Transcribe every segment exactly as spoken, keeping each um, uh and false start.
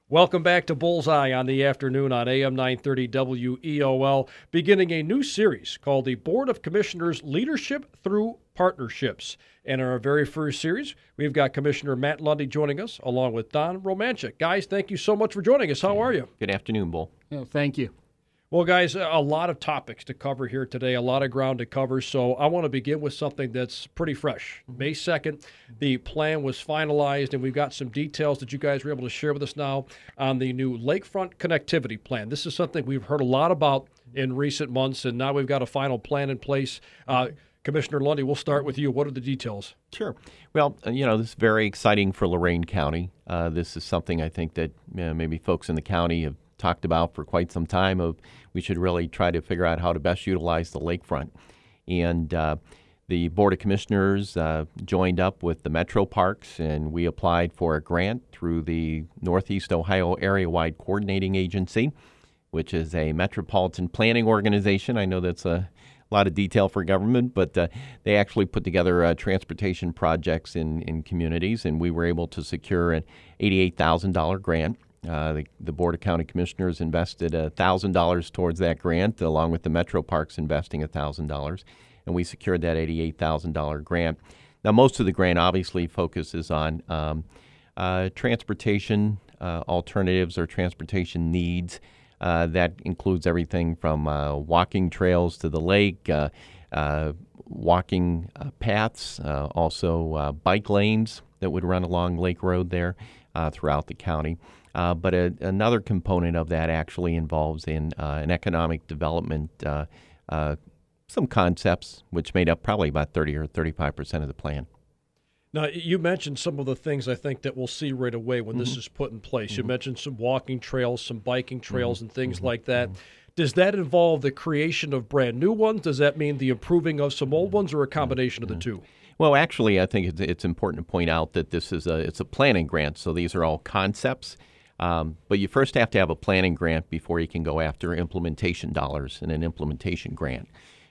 Welcome back to Bullseye on the afternoon on A M nine thirty W E O L, beginning a new series called the Board of Commissioners Leadership Through Partnerships. And in our very first series, we've got Commissioner Matt Lundy joining us, along with Don Romanchik. Guys, thank you so much for joining us. How are you? Good afternoon, Bull. Oh, thank you. Well, guys, a lot of topics to cover here today, a lot of ground to cover. So I want to begin with something that's pretty fresh. May second, the plan was finalized, and we've got some details that you guys were able to share with us now on the new Lakefront Connectivity Plan. This is something we've heard a lot about in recent months, and now we've got a final plan in place. Uh, Commissioner Lundy, we'll start with you. What are the details? Sure. Well, you know, this is very exciting for Lorain County. Uh, this is something I think that you know, maybe folks in the county have talked about for quite some time of we should really try to figure out how to best utilize the lakefront. And uh, the Board of Commissioners uh, joined up with the Metro Parks, and we applied for a grant through the Northeast Ohio Area-Wide Coordinating Agency, which is a metropolitan planning organization. I know that's a lot of detail for government, but uh, they actually put together uh, transportation projects in, in communities, and we were able to secure an eighty-eight thousand dollars grant. Uh, the, the Board of County Commissioners invested one thousand dollars towards that grant, along with the Metro Parks investing one thousand dollars, and we secured that eighty-eight thousand dollars grant. Now, most of the grant obviously focuses on um, uh, transportation uh, alternatives or transportation needs. Uh, that includes everything from uh, walking trails to the lake, uh, uh, walking uh, paths, uh, also uh, bike lanes that would run along Lake Road there uh, throughout the county. Uh, but a, another component of that actually involves in uh, an economic development, uh, uh, some concepts which made up probably about thirty or thirty-five percent of the plan. Now, you mentioned some of the things I think that we'll see right away when mm-hmm. this is put in place. Mm-hmm. You mentioned some walking trails, some biking trails, mm-hmm. and things mm-hmm. like that. Mm-hmm. Does that involve the creation of brand new ones? Does that mean the improving of some old ones, or a combination mm-hmm. of the two? Well, actually, I think it's, it's important to point out that this is a it's a planning grant, so these are all concepts. Um, but you first have to have a planning grant before you can go after implementation dollars and an implementation grant.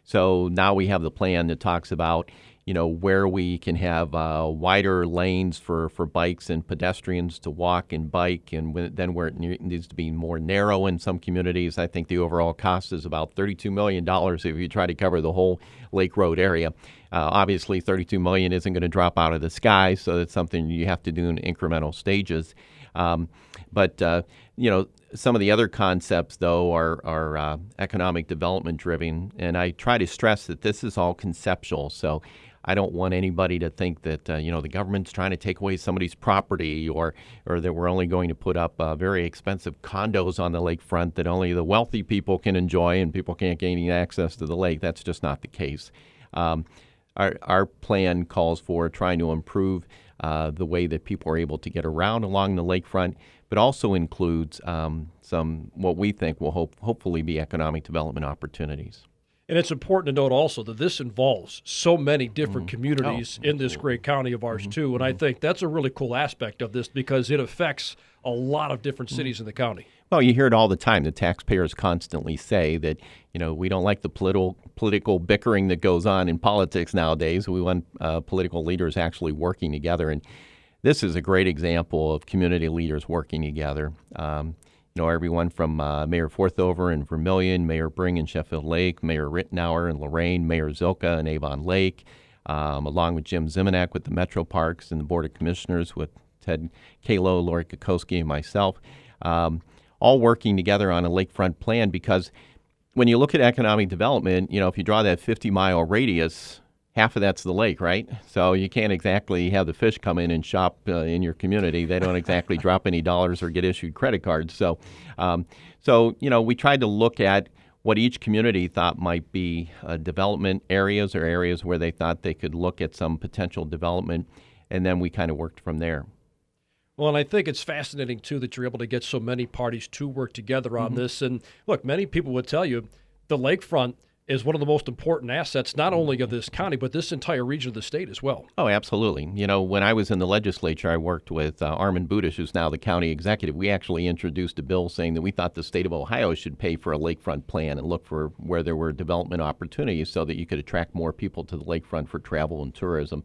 So now we have the plan that talks about, you know, where we can have uh, wider lanes for, for bikes and pedestrians to walk and bike, and when, then where it ne- needs to be more narrow in some communities. I think the overall cost is about thirty-two million dollars if you try to cover the whole Lake Road area. Uh, obviously, thirty-two million dollars isn't going to drop out of the sky, so it's something you have to do in incremental stages. Um, but, uh, you know, some of the other concepts, though, are, are uh, economic development driven. And I try to stress that this is all conceptual. So I don't want anybody to think that, uh, you know, the government's trying to take away somebody's property, or or that we're only going to put up uh, very expensive condos on the lakefront that only the wealthy people can enjoy and people can't gain any access to the lake. That's just not the case. Um, our, our plan calls for trying to improve Uh, the way that people are able to get around along the lakefront, but also includes um, some what we think will hope, hopefully be economic development opportunities. And it's important to note also that this involves so many different mm-hmm. communities oh, in this great county of ours, mm-hmm. too. And mm-hmm. I think that's a really cool aspect of this because it affects a lot of different cities mm-hmm. in the county. Well, you hear it all the time. The taxpayers constantly say that, you know, we don't like the political political bickering that goes on in politics nowadays. We want uh, political leaders actually working together. And this is a great example of community leaders working together. Um, you know, everyone from uh, Mayor Forthover in Vermilion, Mayor Bring in Sheffield Lake, Mayor Rittenauer in Lorain, Mayor Zilka in Avon Lake, um, along with Jim Zimonek with the Metro Parks and the Board of Commissioners with Ted Kalo, Lori Kokoski, and myself. Um, all working together on a lakefront plan, because when you look at economic development, you know, if you draw that fifty-mile radius, half of that's the lake, right? So you can't exactly have the fish come in and shop uh, in your community. They don't exactly drop any dollars or get issued credit cards. So, um, so you know, we tried to look at what each community thought might be uh, development areas or areas where they thought they could look at some potential development, and then we kind of worked from there. Well, and I think it's fascinating, too, that you're able to get so many parties to work together on mm-hmm. this. And, look, many people would tell you the lakefront is one of the most important assets, not only of this county, but this entire region of the state as well. Oh, absolutely. You know, when I was in the legislature, I worked with uh, Armin Budish, who's now the county executive. We actually introduced a bill saying that we thought the state of Ohio should pay for a lakefront plan and look for where there were development opportunities so that you could attract more people to the lakefront for travel and tourism.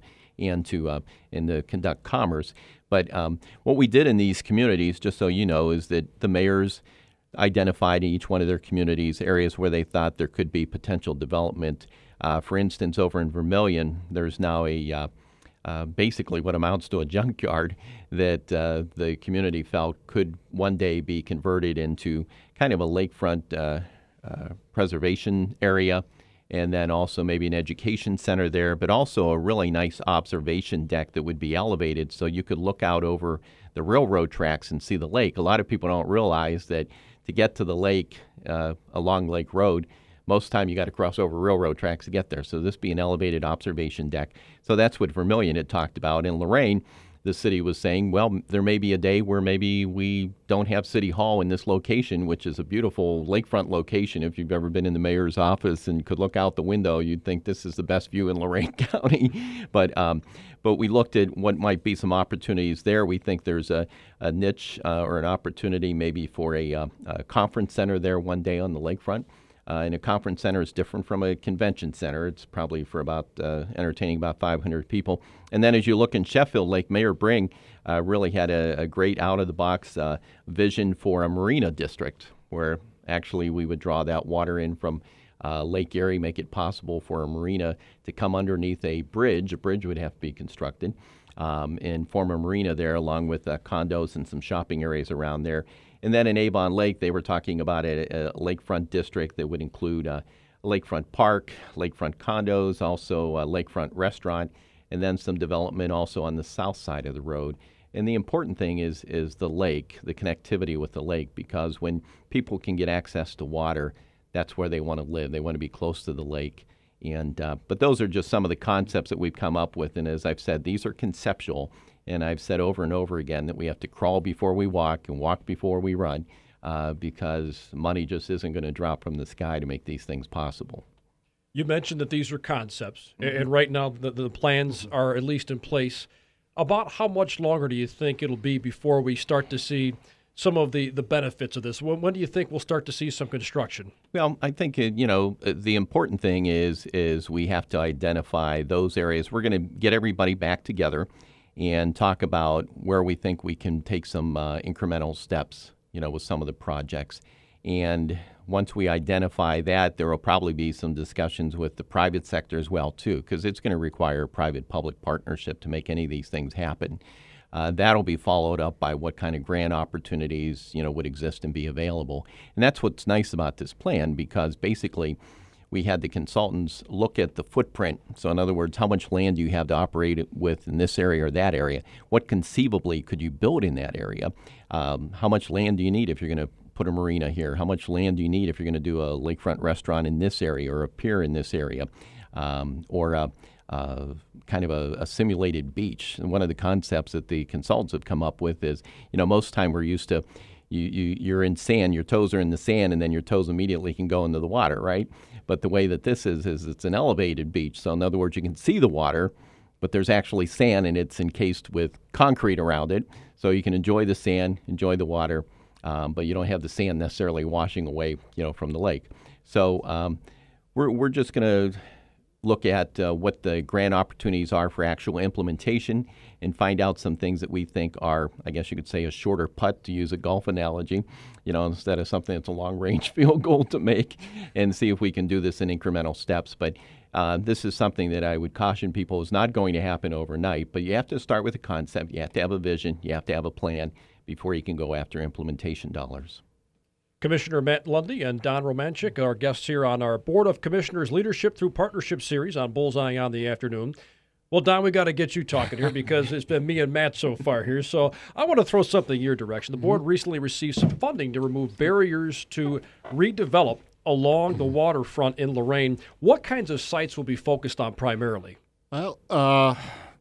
and to uh, and to conduct commerce. But um, what we did in these communities, just so you know, is that the mayors identified in each one of their communities areas where they thought there could be potential development. Uh, for instance, over in Vermilion, there's now a uh, uh, basically what amounts to a junkyard that uh, the community felt could one day be converted into kind of a lakefront uh, uh, preservation area, and then also maybe an education center there, but also a really nice observation deck that would be elevated so you could look out over the railroad tracks and see the lake. A lot of people don't realize that to get to the lake uh, along Lake Road, most of the time you got to cross over railroad tracks to get there. So this be an elevated observation deck. So that's what Vermilion had talked about. In Lorain, the city was saying, well, there may be a day where maybe we don't have City Hall in this location, which is a beautiful lakefront location. If you've ever been in the mayor's office and could look out the window, you'd think this is the best view in Lorain County. But um, but we looked at what might be some opportunities there. We think there's a, a niche uh, or an opportunity maybe for a, uh, a conference center there one day on the lakefront. Uh, and a conference center is different from a convention center. It's probably for about uh, entertaining about five hundred people. And then as you look in Sheffield Lake, Mayor Bring uh, really had a, a great out-of-the-box uh, vision for a marina district where actually we would draw that water in from uh, Lake Erie, make it possible for a marina to come underneath a bridge. A bridge would have to be constructed um, and form a marina there along with uh, condos and some shopping areas around there. And then in Avon Lake, they were talking about a, a lakefront district that would include a lakefront park, lakefront condos, also a lakefront restaurant, and then some development also on the south side of the road. And the important thing is is the lake, the connectivity with the lake, because when people can get access to water, that's where they want to live. They want to be close to the lake. And uh, but those are just some of the concepts that we've come up with. And as I've said, these are conceptual. And I've said over and over again that we have to crawl before we walk and walk before we run uh, because money just isn't going to drop from the sky to make these things possible. You mentioned that these are concepts, mm-hmm. and right now the, the plans are at least in place. About how much longer do you think it'll be before we start to see some of the, the benefits of this? When, when do you think we'll start to see some construction? Well, I think, uh, you know, the important thing is is we have to identify those areas. We're going to get everybody back together and talk about where we think we can take some uh, incremental steps, you know, with some of the projects. And once we identify that, there will probably be some discussions with the private sector as well, too, because it's going to require private-public partnership to make any of these things happen. Uh, that'll be followed up by what kind of grant opportunities, you know, would exist and be available. And that's what's nice about this plan, because basically we had the consultants look at the footprint. So in other words, how much land do you have to operate with in this area or that area? What conceivably could you build in that area? Um, how much land do you need if you're going to put a marina here? How much land do you need if you're going to do a lakefront restaurant in this area or a pier in this area? Um, or a, a kind of a, a simulated beach. And one of the concepts that the consultants have come up with is, you know, most time we're used to You, you, you're in sand, your toes are in the sand, and then your toes immediately can go into the water, right? But the way that this is, is it's an elevated beach. So in other words, you can see the water, but there's actually sand, and it's encased with concrete around it. So you can enjoy the sand, enjoy the water, um, but you don't have the sand necessarily washing away, you know, from the lake. So um, we're, we're just going to look at uh, what the grant opportunities are for actual implementation and find out some things that we think are, I guess you could say, a shorter putt, to use a golf analogy, you know, instead of something that's a long-range field goal to make, and see if we can do this in incremental steps. But uh, this is something that I would caution people is not going to happen overnight, but you have to start with a concept. You have to have a vision. You have to have a plan before you can go after implementation dollars. Commissioner Matt Lundy and Don Romanchik, our guests here on our Board of Commissioners Leadership Through Partnership series on Bullseye on the Afternoon. Well, Don, we got to get you talking here because it's been me and Matt so far here. So I want to throw something in your direction. The board recently received some funding to remove barriers to redevelop along the waterfront in Lorain. What kinds of sites will be focused on primarily? Well, uh,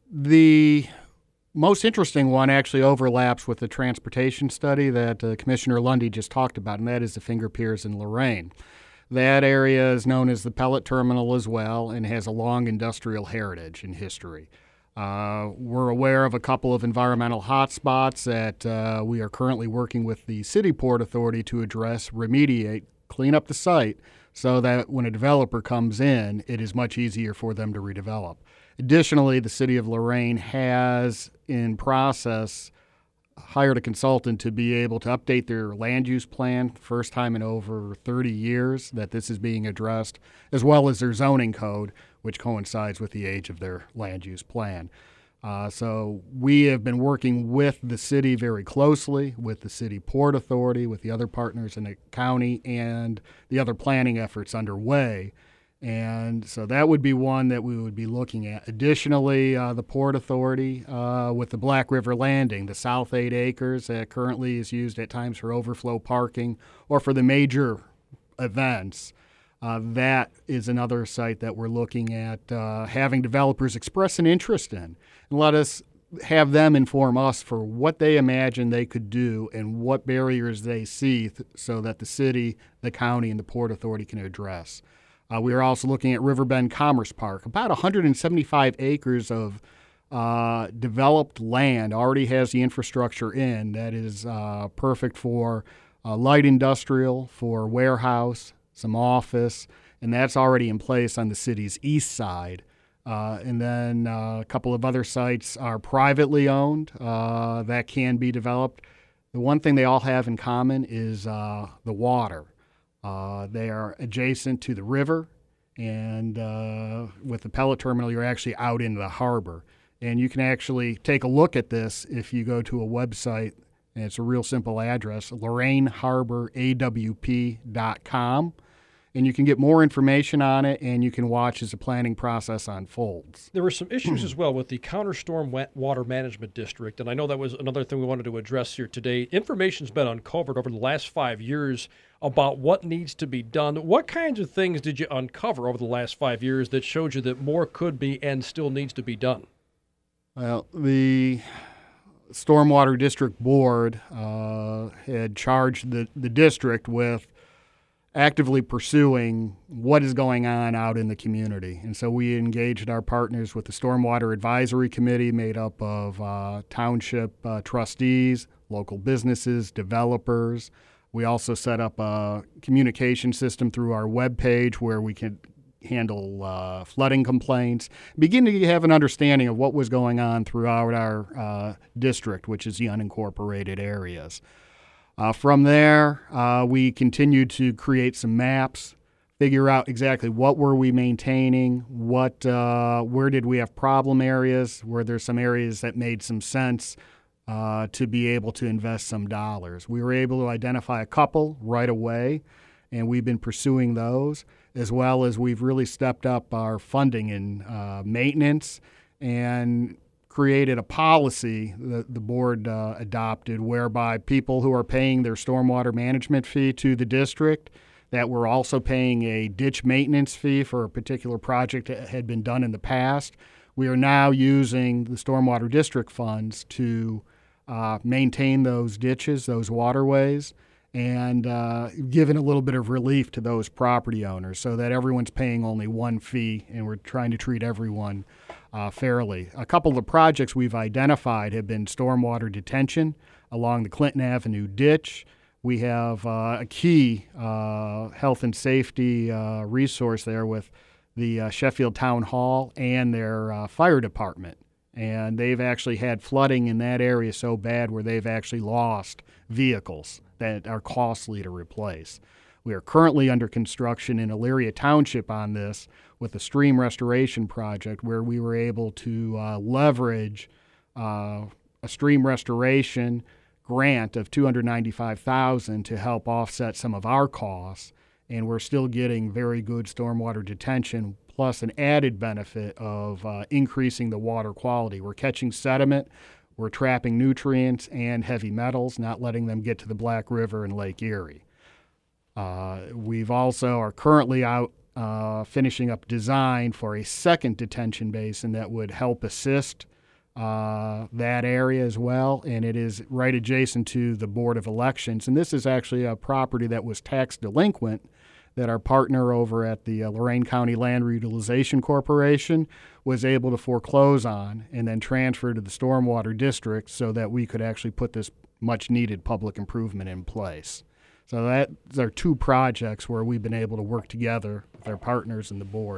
the most interesting one actually overlaps with the transportation study that uh, Commissioner Lundy just talked about, and that is the Finger Piers in Lorain. That area is known as the pellet terminal as well and has a long industrial heritage and history. Uh, we're aware of a couple of environmental hotspots that uh, we are currently working with the City Port Authority to address, remediate, clean up the site so that when a developer comes in, it is much easier for them to redevelop. Additionally, the City of Lorain has in process hired a consultant to be able to update their land use plan, first time in over thirty years that this is being addressed, as well as their zoning code, which coincides with the age of their land use plan. Uh, so we have been working with the city very closely, with the City Port Authority, with the other partners in the county, and the other planning efforts underway. And so that would be one that we would be looking at. Additionally, uh, the Port Authority uh, with the Black River Landing, the south eight acres that currently is used at times for overflow parking or for the major events. Uh, that is another site that we're looking at uh, having developers express an interest in, and let us have them inform us for what they imagine they could do and what barriers they see th- so that the city, the county, and the Port Authority can address. Uh, we are also looking at Riverbend Commerce Park. About one hundred seventy-five acres of uh, developed land already has the infrastructure in that is uh, perfect for uh, light industrial, for warehouse, some office, and that's already in place on the city's east side. Uh, and then uh, a couple of other sites are privately owned uh, that can be developed. The one thing they all have in common is uh, the water. Uh, they are adjacent to the river, and uh, with the pellet terminal, you're actually out into the harbor. And you can actually take a look at this if you go to a website, and it's a real simple address, Lorain Harbor A W P dot com. And you can get more information on it, and you can watch as the planning process unfolds. There were some issues as well with the Counterstorm Wet Water Management District, and I know that was another thing we wanted to address here today. Information's been uncovered over the last five years about what needs to be done. What kinds of things did you uncover over the last five years that showed you that more could be and still needs to be done? Well, the Stormwater District Board uh, had charged the, the district with actively pursuing what is going on out in the community. And so we engaged our partners with the Stormwater Advisory Committee made up of uh, township uh, trustees, local businesses, developers. We also set up a communication system through our webpage where we can handle uh, flooding complaints, begin to have an understanding of what was going on throughout our uh, district, which is the unincorporated areas. Uh, from there, uh, we continued to create some maps, figure out exactly what were we maintaining, what, uh, where did we have problem areas, where there's some areas that made some sense uh, to be able to invest some dollars. We were able to identify a couple right away, and we've been pursuing those, as well as we've really stepped up our funding in uh, maintenance and created a policy that the board uh, adopted whereby people who are paying their stormwater management fee to the district, that we're also paying a ditch maintenance fee for a particular project that had been done in the past. We are now using the stormwater district funds to uh, maintain those ditches, those waterways, and uh, giving a little bit of relief to those property owners so that everyone's paying only one fee and we're trying to treat everyone uh, fairly. A couple of the projects we've identified have been stormwater detention along the Clinton Avenue ditch. We have uh, a key uh, health and safety uh, resource there with the uh, Sheffield Town Hall and their uh, fire department. And they've actually had flooding in that area so bad where they've actually lost vehicles that are costly to replace. We are currently under construction in Elyria Township on this with a stream restoration project where we were able to uh, leverage uh, a stream restoration grant of two hundred ninety-five thousand dollars to help offset some of our costs, and we're still getting very good stormwater detention plus an added benefit of uh, increasing the water quality. We're catching sediment, we're trapping nutrients and heavy metals, not letting them get to the Black River and Lake Erie. Uh, we've also are currently out uh, finishing up design for a second detention basin that would help assist uh, that area as well, and it is right adjacent to the Board of Elections. And this is actually a property that was tax delinquent that our partner over at the uh, Lorain County Land Reutilization Corporation was able to foreclose on and then transfer to the Stormwater District so that we could actually put this much-needed public improvement in place. So that, those are two projects where we've been able to work together with our partners in the board.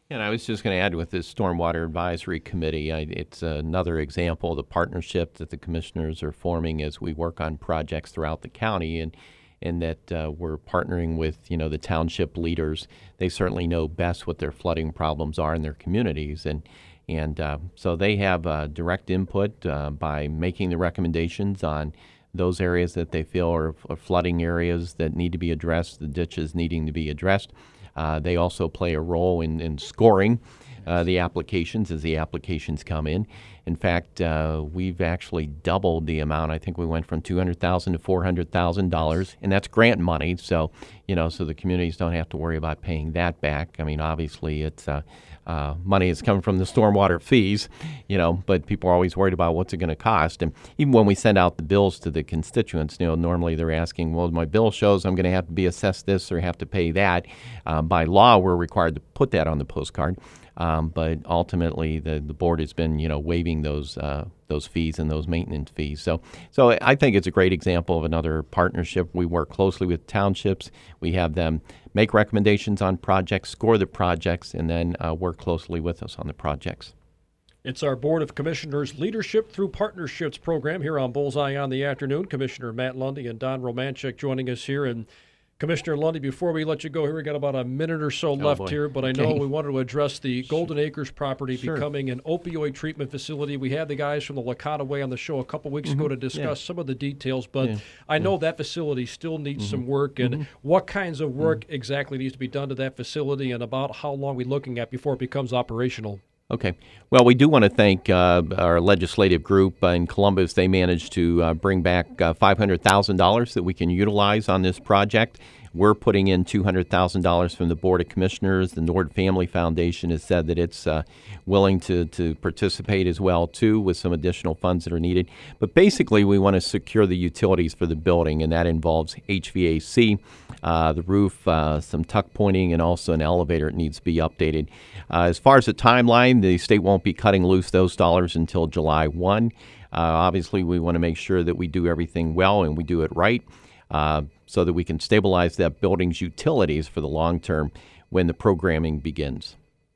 And I was just going to add with this Stormwater Advisory Committee, I, it's another example of the partnership that the commissioners are forming as we work on projects throughout the county, and and that uh, we're partnering with, you know, the township leaders. They certainly know best what their flooding problems are in their communities, and and uh, so they have uh, direct input uh, by making the recommendations on those areas that they feel are, are flooding areas that need to be addressed, the ditches needing to be addressed. Uh, they also play a role in, in scoring uh, the applications as the applications come in. In fact, uh, we've actually doubled the amount. I think we went from two hundred thousand dollars to four hundred thousand dollars, and that's grant money. So, you know, so the communities don't have to worry about paying that back. I mean, obviously, it's uh, uh, money is coming from the stormwater fees, you know, but people are always worried about what's it going to cost. And even when we send out the bills to the constituents, you know, normally they're asking, well, my bill shows I'm going to have to be assessed this or have to pay that. Um, by law, we're required to put that on the postcard. Um, but ultimately, the, the board has been, you know, waiving those uh, those fees and those maintenance fees. So, so I think it's a great example of another partnership. We work closely with townships. We have them make recommendations on projects, score the projects, and then uh, work closely with us on the projects. It's our Board of Commissioners Leadership Through Partnerships program here on Bullseye on the Afternoon. Commissioner Matt Lundy and Don Romanchik joining us here. And Commissioner Lundy, before we let you go here, we got about a minute or so left boy. here, but I know Okay. we wanted to address the Golden Acres property Sure. becoming an opioid treatment facility. We had the guys from the Licata Way on the show a couple weeks ago to discuss some of the details, but Yeah. I know that facility still needs some work. And what kinds of work exactly needs to be done to that facility, and about how long are we looking at before it becomes operational? Okay. Well, we do want to thank uh, our legislative group uh, in Columbus. They managed to uh, bring back uh, five hundred thousand dollars that we can utilize on this project. We're putting in two hundred thousand dollars from the Board of Commissioners. The Nord Family Foundation has said that it's uh, willing to, to participate as well, too, with some additional funds that are needed. But basically, we want to secure the utilities for the building, and that involves H V A C, uh, the roof, uh, some tuck pointing, and also an elevator that needs to be updated. Uh, as far as the timeline, the state won't be cutting loose those dollars until July first. Uh, obviously, we want to make sure that we do everything well and we do it right. Uh, so that we can stabilize that building's utilities for the long term when the programming begins.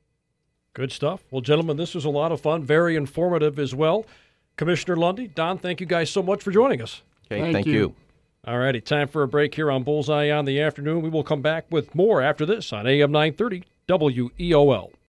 Good stuff. Well, gentlemen, this was a lot of fun, very informative as well. Commissioner Lundy, Don, thank you guys so much for joining us. Okay, Thank thank you. you. All righty, time for a break here on Bullseye on the Afternoon. We will come back with more after this on A M nine thirty W E O L.